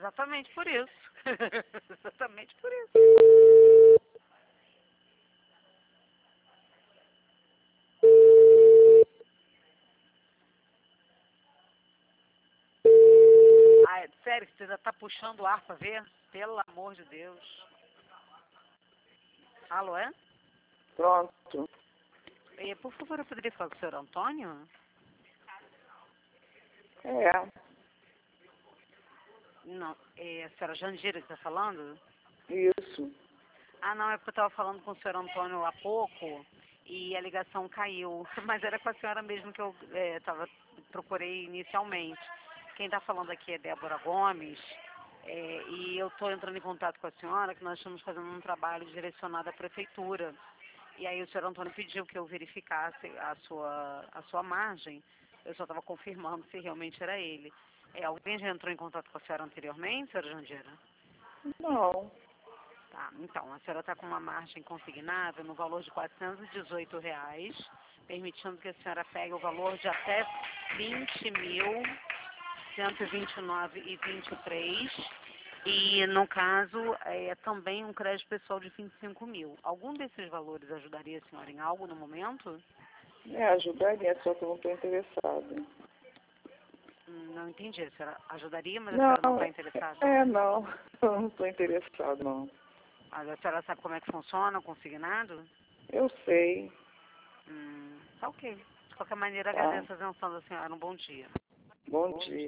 exatamente por isso. Exatamente por isso. Ah, é sério que você ainda tá puxando o ar pra ver? Pelo amor de Deus. Alô, é? Pronto. Por favor, eu poderia falar com o senhor Antônio? É, Não, é a senhora Jandira que está falando? isso. Ah, não, é porque eu estava falando com o senhor Antônio há pouco e a ligação caiu. Mas era com a senhora mesmo que eu procurei inicialmente. Quem está falando aqui é Débora Gomes e eu estou entrando em contato com a senhora que nós estamos fazendo um trabalho direcionado à prefeitura. E aí o senhor Antônio pediu que eu verificasse a sua margem. Eu só estava confirmando se realmente era ele. Alguém já entrou em contato com a senhora anteriormente, senhora Jandira? Não. Tá, então, a senhora está com uma margem consignada no valor de R$ 418, permitindo que a senhora pegue o valor de até 20.129,23 e, no caso, também um crédito pessoal de 25 mil. Algum desses valores ajudaria a senhora em algo no momento? Ajudaria, só que eu não estou interessada. Não entendi, a senhora ajudaria, mas a Não, senhora não está interessada? não. Eu não estou interessada, não. Mas a senhora sabe como é que funciona o consignado? Eu sei. Tá ok. De qualquer maneira, Tá. agradeço a atenção da senhora. Um bom dia. Bom dia.